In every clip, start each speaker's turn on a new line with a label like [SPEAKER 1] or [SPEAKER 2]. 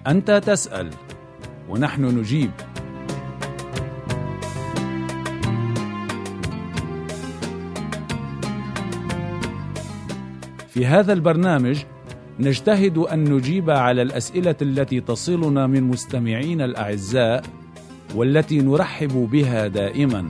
[SPEAKER 1] أنت تسأل ونحن نجيب. في هذا البرنامج نجتهد أن نجيب على الأسئلة التي تصلنا من مستمعين الأعزاء والتي نرحب بها دائما.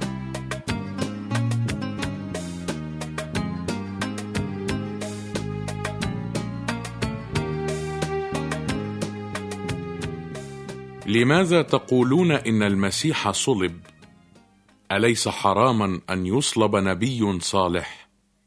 [SPEAKER 2] لماذا تقولون إن المسيح صلب؟ أليس حراما أن يصلب نبي صالح؟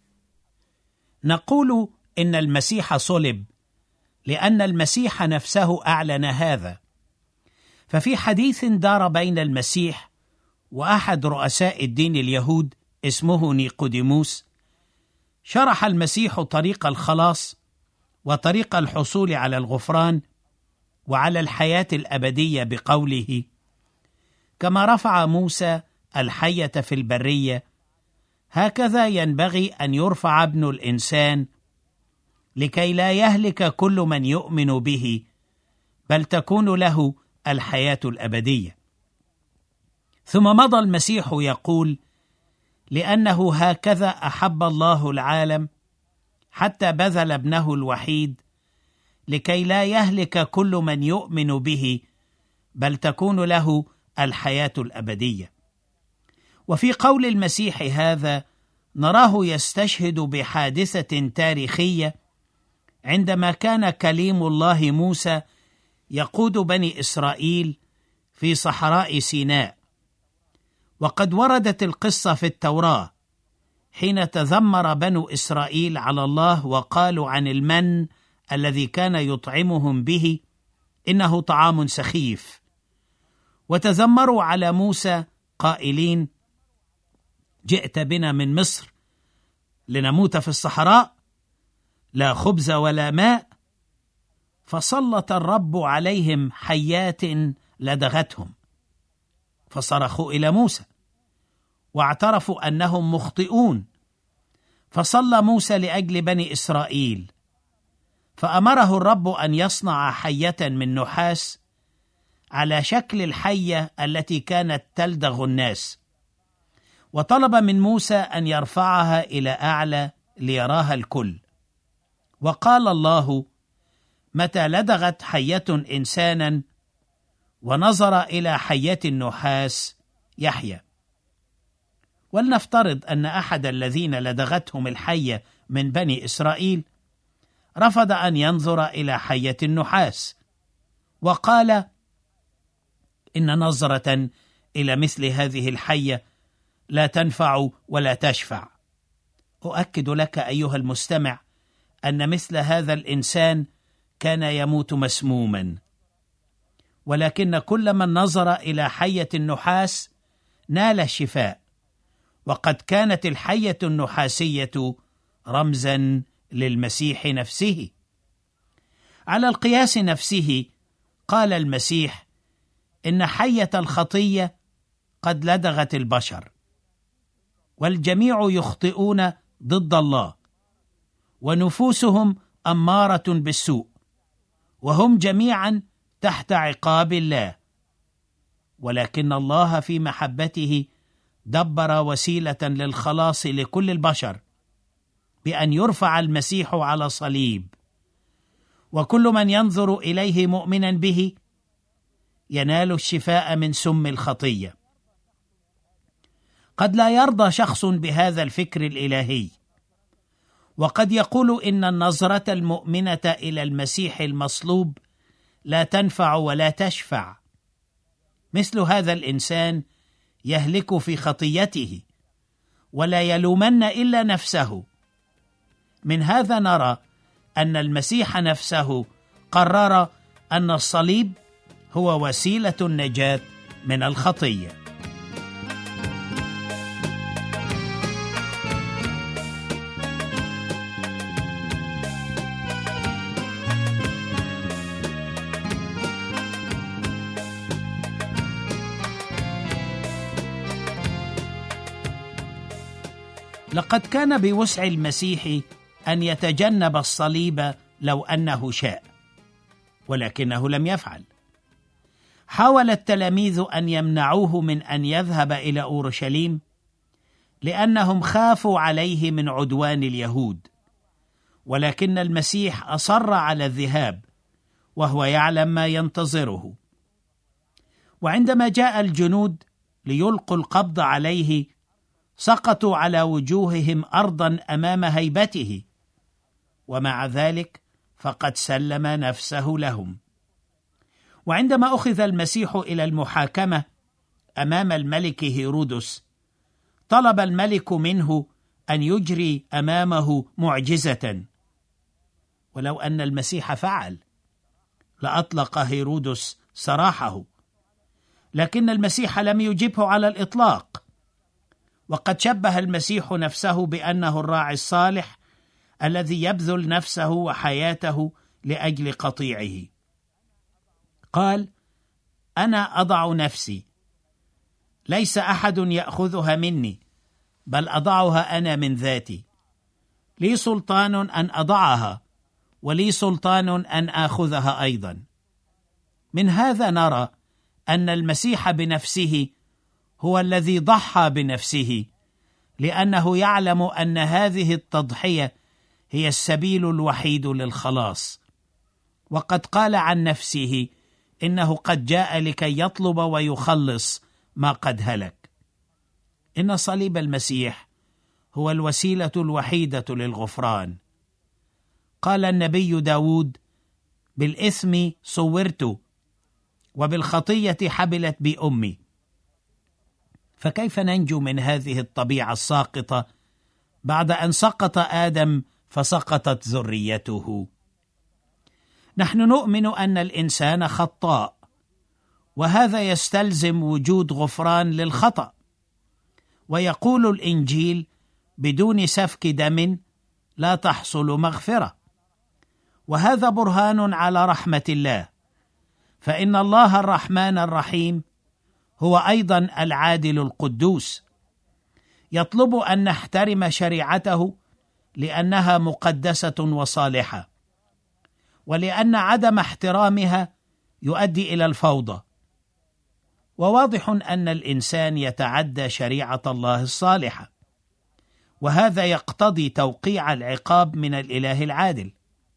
[SPEAKER 3] نقول إن المسيح صلب لأن المسيح نفسه أعلن هذا. ففي حديث دار بين المسيح وأحد رؤساء الدين اليهود اسمه نيقوديموس، شرح المسيح طريق الخلاص وطريق الحصول على الغفران وعلى الحياة الأبدية بقوله: كما رفع موسى الحية في البرية هكذا ينبغي أن يرفع ابن الإنسان لكي لا يهلك كل من يؤمن به بل تكون له الحياة الأبدية. ثم مضى المسيح يقول: لأنه هكذا أحب الله العالم حتى بذل ابنه الوحيد لكي لا يهلك كل من يؤمن به بل تكون له الحياة الأبدية. وفي قول المسيح هذا نراه يستشهد بحادثة تاريخية عندما كان كليم الله موسى يقود بني إسرائيل في صحراء سيناء. وقد وردت القصة في التوراة حين تذمر بنو إسرائيل على الله وقالوا عن المن الذي كان يطعمهم به إنه طعام سخيف، وتذمروا على موسى قائلين: جئت بنا من مصر لنموت في الصحراء، لا خبز ولا ماء. فسلط الرب عليهم حيات لدغتهم، فصرخوا إلى موسى واعترفوا أنهم مخطئون. فصلى موسى لأجل بني إسرائيل، فأمره الرب أن يصنع حية من نحاس على شكل الحية التي كانت تلدغ الناس، وطلب من موسى أن يرفعها إلى أعلى ليراها الكل. وقال الله: متى لدغت حية إنسانا ونظر إلى حية النحاس يحيى. ولنفترض أن أحد الذين لدغتهم الحية من بني إسرائيل رفض أن ينظر إلى حية النحاس وقال: إن نظرة إلى مثل هذه الحية لا تنفع ولا تشفع. أؤكد لك أيها المستمع أن مثل هذا الإنسان كان يموت مسموما، ولكن كل من نظر إلى حية النحاس نال الشفاء. وقد كانت الحية النحاسية رمزا للمسيح نفسه. على القياس نفسه قال المسيح إن حية الخطية قد لدغت البشر، والجميع يخطئون ضد الله، ونفوسهم أمارة بالسوء، وهم جميعا تحت عقاب الله. ولكن الله في محبته دبر وسيلة للخلاص لكل البشر بأن يرفع المسيح على صليب، وكل من ينظر إليه مؤمنا به ينال الشفاء من سم الخطية. قد لا يرضى شخص بهذا الفكر الإلهي، وقد يقول إن النظرة المؤمنة إلى المسيح المصلوب لا تنفع ولا تشفع. مثل هذا الإنسان يهلك في خطيته ولا يلومن إلا نفسه. من هذا نرى أن المسيح نفسه قرر أن الصليب هو وسيلة النجاة من الخطية. لقد كان بوسع المسيح أن يتجنب الصليب لو أنه شاء، ولكنه لم يفعل. حاول التلاميذ أن يمنعوه من أن يذهب إلى أورشليم لأنهم خافوا عليه من عدوان اليهود، ولكن المسيح أصر على الذهاب وهو يعلم ما ينتظره. وعندما جاء الجنود ليلقوا القبض عليه سقطوا على وجوههم أرضا أمام هيبته، ومع ذلك فقد سلم نفسه لهم. وعندما أخذ المسيح إلى المحاكمة أمام الملك هيرودس، طلب الملك منه أن يجري أمامه معجزة، ولو أن المسيح فعل لأطلق هيرودس سراحه، لكن المسيح لم يجبه على الإطلاق. وقد شبه المسيح نفسه بأنه الراعي الصالح الذي يبذل نفسه وحياته لأجل قطيعه. قال: أنا أضع نفسي، ليس أحد يأخذها مني، بل أضعها أنا من ذاتي. لي سلطان أن أضعها، ولي سلطان أن آخذها أيضا. من هذا نرى أن المسيح بنفسه هو الذي ضحى بنفسه، لأنه يعلم أن هذه التضحية هي السبيل الوحيد للخلاص. وقد قال عن نفسه إنه قد جاء لكي يطلب ويخلص ما قد هلك. إن صليب المسيح هو الوسيلة الوحيدة للغفران. قال النبي داود: بالإثم صورت، وبالخطية حبلت بي أمي. فكيف ننجو من هذه الطبيعة الساقطة بعد أن سقط آدم فسقطت ذريته؟ نحن نؤمن أن الإنسان خطاء، وهذا يستلزم وجود غفران للخطأ. ويقول الإنجيل: بدون سفك دم لا تحصل مغفرة. وهذا برهان على رحمة الله، فإن الله الرحمن الرحيم هو أيضا العادل القدوس، يطلب أن نحترم شريعته لأنها مقدسة وصالحة، ولأن عدم احترامها يؤدي إلى الفوضى. وواضح أن الإنسان يتعدى شريعة الله الصالحة، وهذا يقتضي توقيع العقاب من الإله العادل.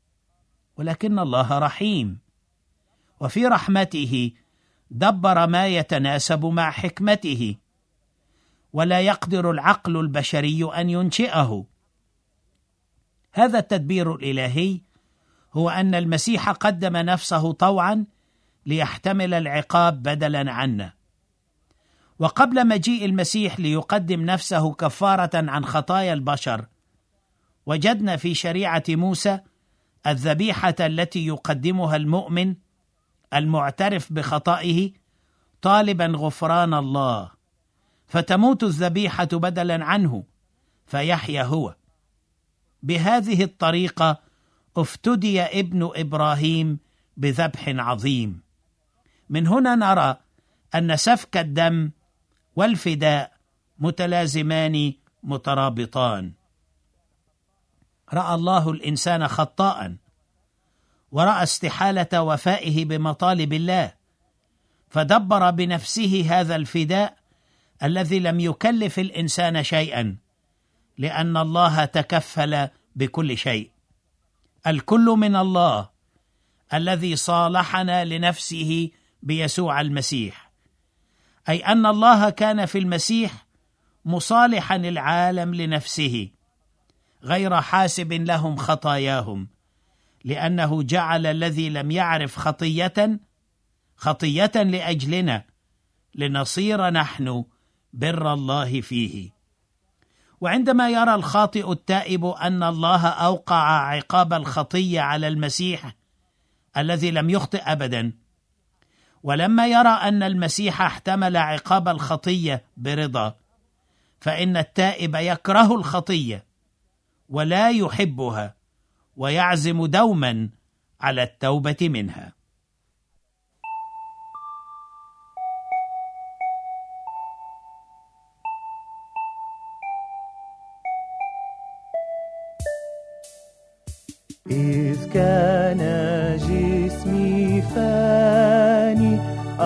[SPEAKER 3] ولكن الله رحيم، وفي رحمته دبر ما يتناسب مع حكمته، ولا يقدر العقل البشري أن ينشئه. هذا التدبير الإلهي هو أن المسيح قدم نفسه طوعا ليحتمل العقاب بدلا عنا. وقبل مجيء المسيح ليقدم نفسه كفارة عن خطايا البشر، وجدنا في شريعة موسى الذبيحة التي يقدمها المؤمن المعترف بخطئه طالبا غفران الله، فتموت الذبيحة بدلا عنه فيحيا هو. بهذه الطريقة افتدي ابن إبراهيم بذبح عظيم. من هنا نرى أن سفك الدم والفداء متلازمان مترابطان. رأى الله الإنسان خطاء، ورأى استحالة وفائه بمطالب الله، فدبر بنفسه هذا الفداء الذي لم يكلف الإنسان شيئا، لأن الله تكفل بكل شيء. الكل من الله الذي صالحنا لنفسه بيسوع المسيح، أي أن الله كان في المسيح مصالحا العالم لنفسه، غير حاسب لهم خطاياهم، لأنه جعل الذي لم يعرف خطية لأجلنا، لنصير نحن بر الله فيه. وعندما يرى الخاطئ التائب أن الله أوقع عقاب الخطية على المسيح الذي لم يخطئ أبدا، ولما يرى أن المسيح احتمل عقاب الخطية برضا، فإن التائب يكره الخطية ولا يحبها، ويعزم دوما على التوبة منها.
[SPEAKER 4] إذ كان جسمي الفاني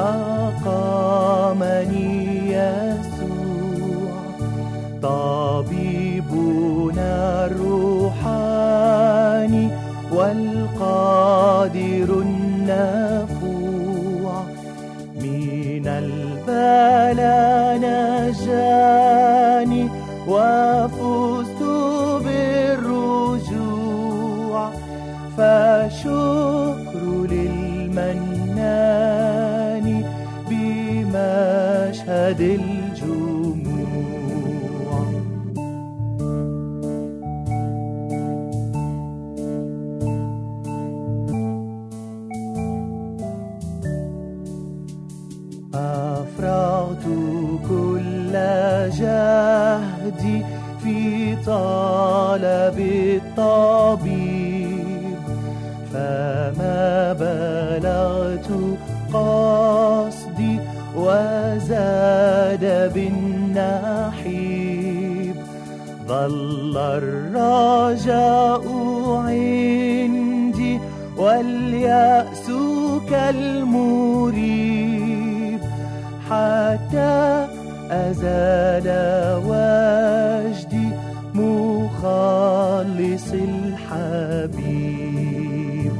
[SPEAKER 4] أقامني يسوع، طبيبنا الروحاني والقادر النافوع، من البلاء نجاني وفزت بالرجوع، فشكر للمنان بمشهد الجموع. أفرغت كل جهدي في طلب الطبيب، فما بلغت قصدي وزاد بالنحيب، ظل الرجاء عندي واليأس كالمريب، حتى أزال وجدي مخلص الحبيب.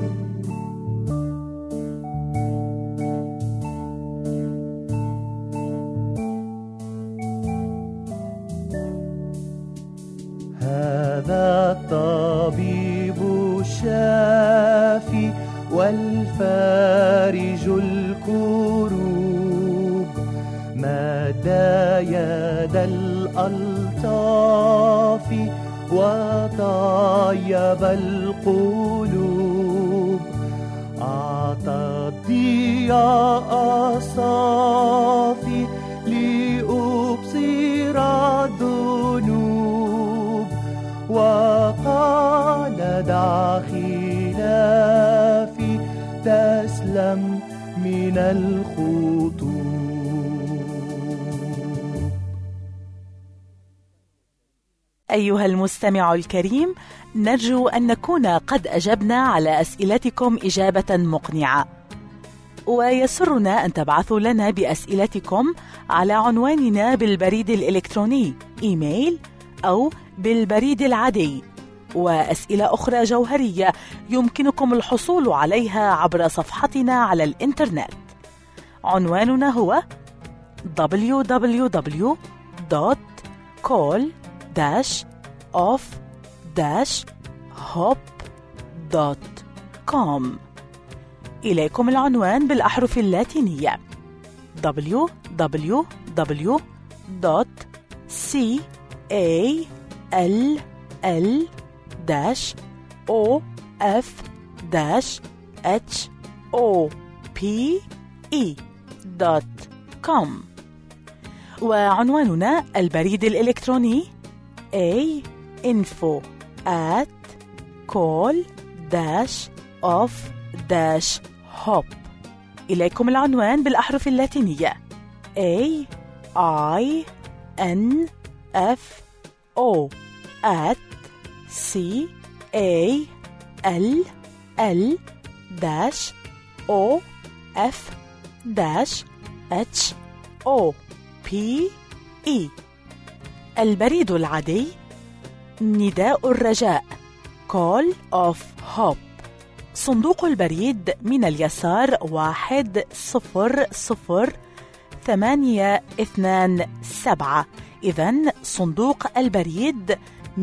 [SPEAKER 4] هذا الطبيب الشافي والفارج الكروب، مد يد الألطاف وطيب القلوب، أعطى الضياء صافي لأبصر الذنوب، وقال دع خلافي تسلم من الخطوب.
[SPEAKER 5] أيها المستمع الكريم، نرجو أن نكون قد أجبنا على أسئلتكم إجابة مقنعة، ويسرنا أن تبعثوا لنا بأسئلتكم على عنواننا بالبريد الإلكتروني إيميل أو بالبريد العادي. وأسئلة أخرى جوهرية يمكنكم الحصول عليها عبر صفحتنا على الإنترنت. عنواننا هو www.call-off-hop.com. إليكم العنوان بالأحرف اللاتينية www.call-off-hop.com. وعنواننا البريد الإلكتروني info@call-off-hop. إليكم العنوان بالأحرف اللاتينية AINFO@call-off-hop. البريد العادي نداء الرجاء Call of Hope، صندوق البريد من اليسار 1000827. إذن صندوق البريد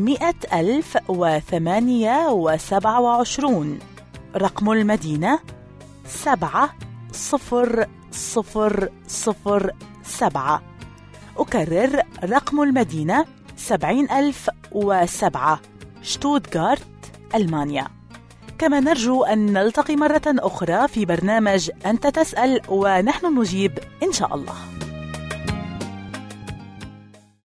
[SPEAKER 5] 100,028. رقم المدينة 70007. أكرر رقم المدينة 70,007، شتوتغارت، ألمانيا. كما نرجو أن نلتقي مرة أخرى في برنامج أنت تسأل ونحن نجيب إن شاء الله.